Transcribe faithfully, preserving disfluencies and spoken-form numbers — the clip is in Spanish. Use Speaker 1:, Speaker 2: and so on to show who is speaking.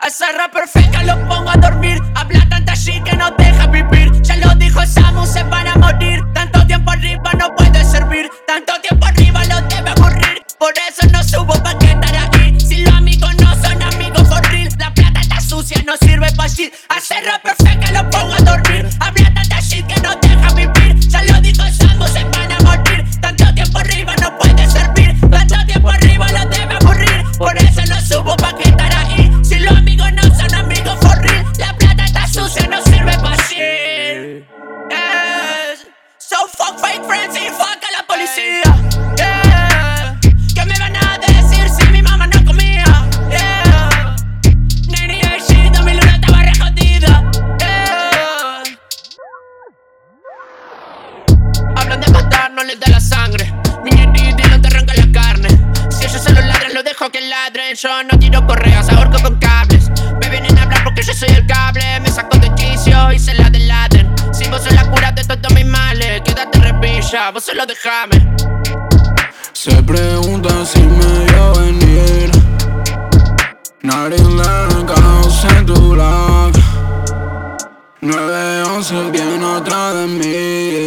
Speaker 1: A esa rapper feca lo pongo a dormir. Habla tanta shit que no deja vivir. Ya lo dijo Samu, se van a morir. Tanto tiempo arriba no puede servir. Tanto tiempo arriba lo debe aburrir. Por eso no subo pa' que estar aquí. Si los amigos no son amigos for real. La plata está sucia, no sirve pa' shit. A ese rapper feca lo pongo a dormir. Habla tanta shit que no deja vivir. Ya lo dijo Samu, se van a morir. Tanto tiempo arriba no puede servir. Tanto tiempo arriba lo debe aburrir. Por eso no subo pa' que estar ahí. Si los amigos no son amigos for real. La plata está sucia, no sirve pa' shit. Yes. So fuck fake friends y fuck a la policía. Yeah. ¿Qué me van a decir si mi mamá no comía? Yeah. Nene de shit, mi luna estaba re jodida. Yeah. Hablan de matar, no les da la sangre. Mi ñerito y no te arranca la carne. Si ellos solo ladran, lo dejo que ladren. Yo no tiro correas, ahorco con cables. Me vienen a hablar porque yo soy el cable. Me saco de quicio y se la delaten. Si vos sos la cura de todos mis males, quédate repilla, vos solo dejame.
Speaker 2: Se preguntan si me vio venir. Nariz blanca, cintura nueve once viene otra de mí.